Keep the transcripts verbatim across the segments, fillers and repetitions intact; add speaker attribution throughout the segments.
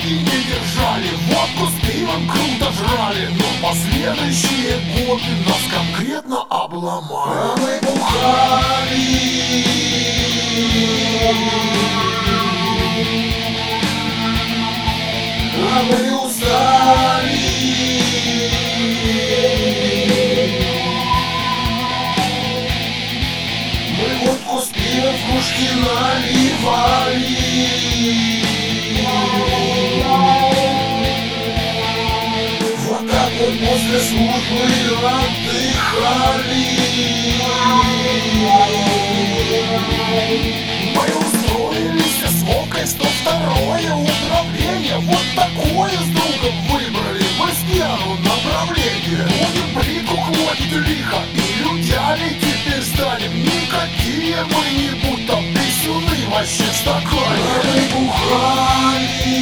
Speaker 1: руки не держали, водку с пивом круто жрали, но последующие годы нас конкретно обломали.
Speaker 2: А мы бухали, а мы устали, мы водку с пивом в кружки наливали. Вот так вот после службы отдыхали.
Speaker 1: Мы устроились с Вовкой в сто второе управление. Вот такое с другом выбрали мы с Яну направление. Будем плитку хватить лихо и людями теперь станем. Никакие мы не будто писюны вообще в стакане.
Speaker 2: А мы бухали,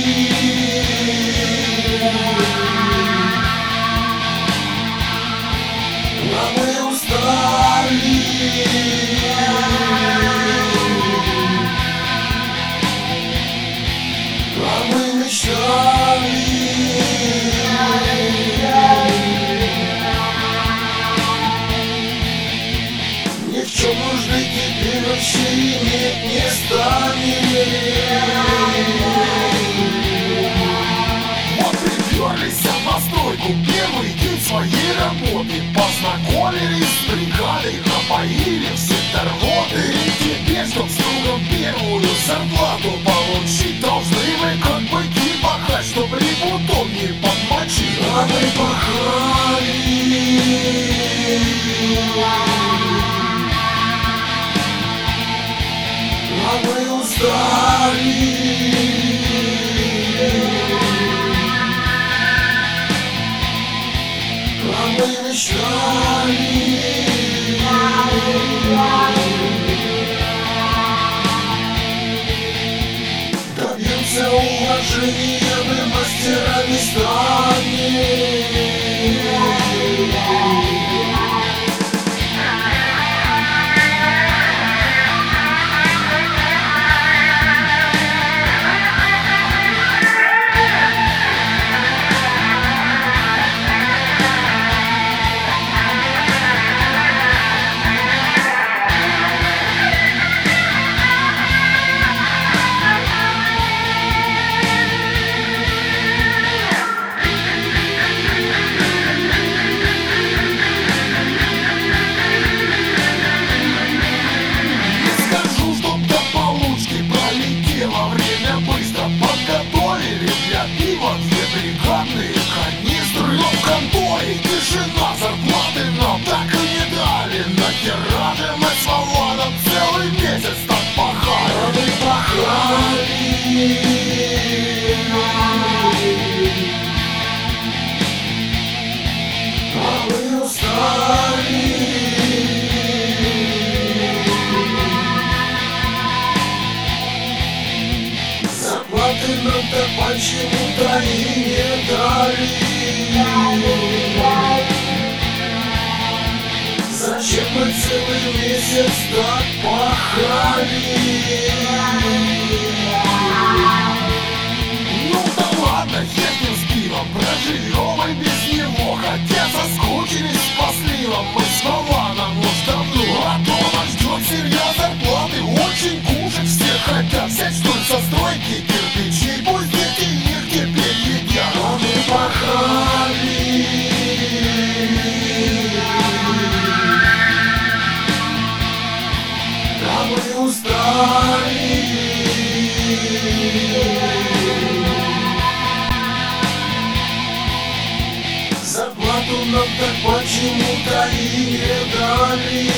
Speaker 2: а мы устали, а мы мечтали. Ни в чем нужды теперь вообще иметь не станет.
Speaker 1: Вот приперлись на стройку первый день своей работы. Познакомились с бригадой, напоили все торвоты. И теперь, чтоб с другом первую зарплату получить, должны мы как быки пахать, чтоб репутом не подмочить.
Speaker 2: А мы пахали, а мы устали, а мы мечтали. Добьемся уважения, мы мастерами станем.
Speaker 1: Подготовили для пива две бригадные канистры. Но в конторе тишина, зарплаты нам так и не дали. Нахера мы с Вованом целый месяц так пахали.
Speaker 2: А мы пахали, а мы устали, зарплаты нам так почему-то и не дали. Зачем мы целый месяц так пахали?
Speaker 1: Ну да ладно, едем с пивом, проживем и без него. Хотя соскучились по сливам мы с Вованом уж давно. А дома ждет семья зарплаты, очень кушать все хотят. Взять что ли со стройки кирпичи, пусть дети их теперь едят.
Speaker 2: А мы пахали, а мы устали, зарплату нам так почему-то и не дали.